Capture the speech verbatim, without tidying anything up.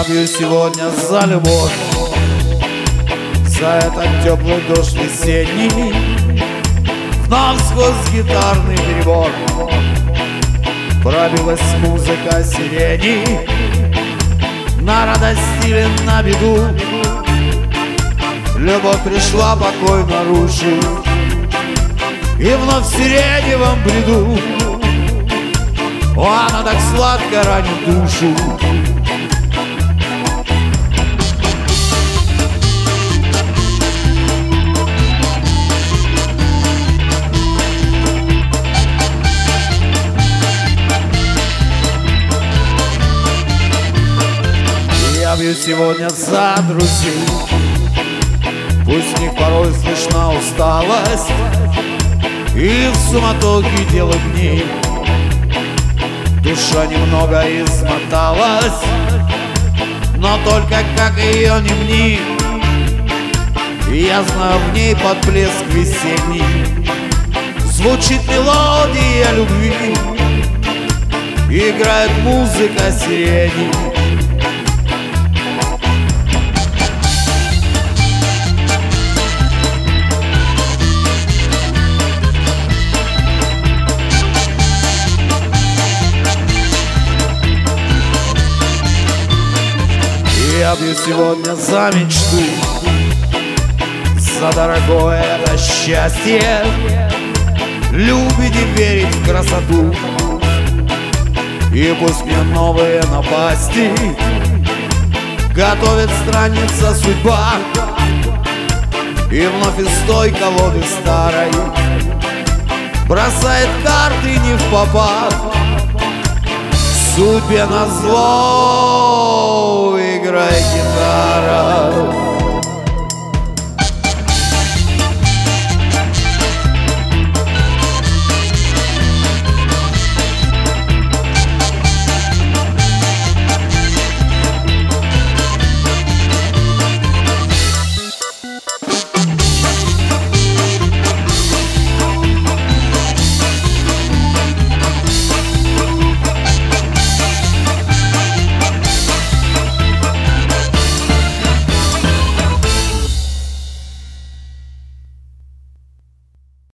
Я пью сегодня за любовь, за этот теплый дождь весенний. Вновь сквозь гитарный перебор пробилась музыка сирени. На радость или на беду любовь пришла, покой нарушив, и вновь в сиреневом бреду о, она так сладко ранит душу. Я бью сегодня за друзей, пусть в них порой слышна усталость, и в суматохе дела дней душа немного измоталась, но только как ее не мни, я знаю, в ней под плеск весенний звучит мелодия любви, играет музыка сирени. Я пью сегодня за мечту, за дорогое это счастье, любить и верить в красоту, и пусть мне новые напасти готовит страница судьба, и вновь из той колоды старой бросает карты не впопад. Судьбе назло играет гитара.